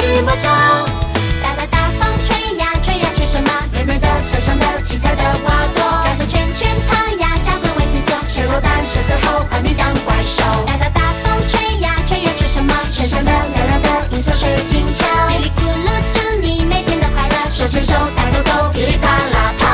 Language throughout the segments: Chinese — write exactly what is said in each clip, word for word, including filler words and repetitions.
是魔咒。大大大风吹呀吹呀吹什么？软软的手上的七彩的花朵，绕着圈圈跑呀，找个位子坐。水落淡水最后换你当怪兽。大大大风吹呀吹呀吹什么？身上的亮亮的银色水晶球，叽里咕噜祝你每天都快乐，手牵手大豆豆噼里啪啦碰。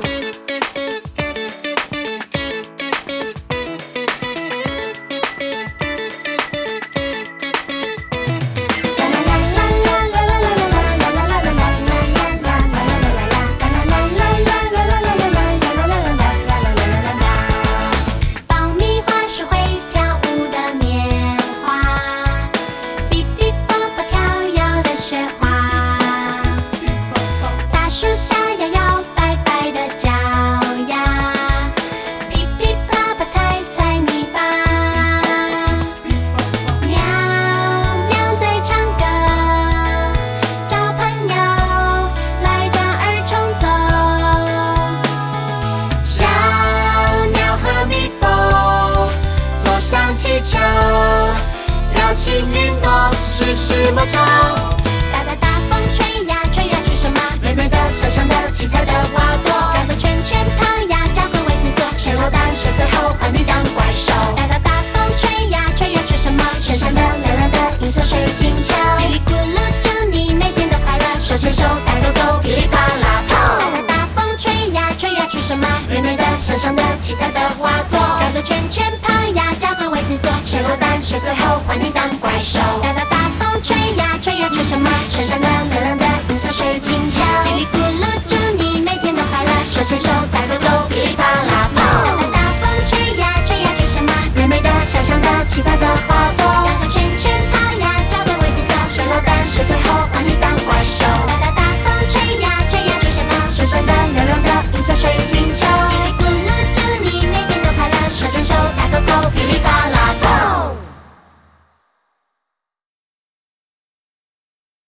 绕幸运朵，试试魔咒。大大大风吹呀吹呀吹什么？软软的手上的七彩的花朵，绕着圈圈跑呀，找个位子坐。水落淡水最后换你当怪兽。大大大风吹呀吹呀吹什么？身上的亮亮的银色水晶球，叽里咕噜祝你每天都快乐，手牵手大豆豆噼里啪啦碰。大大大风吹呀吹呀吹什么？软软的手上的七彩的花朵，绕着圈圈跑呀，找个位子坐。水落淡水最后换你当怪兽。大大大风吹呀吹呀吹什么？身上的亮亮的银色水晶球，叽里咕噜祝你每天都快乐，手牵手大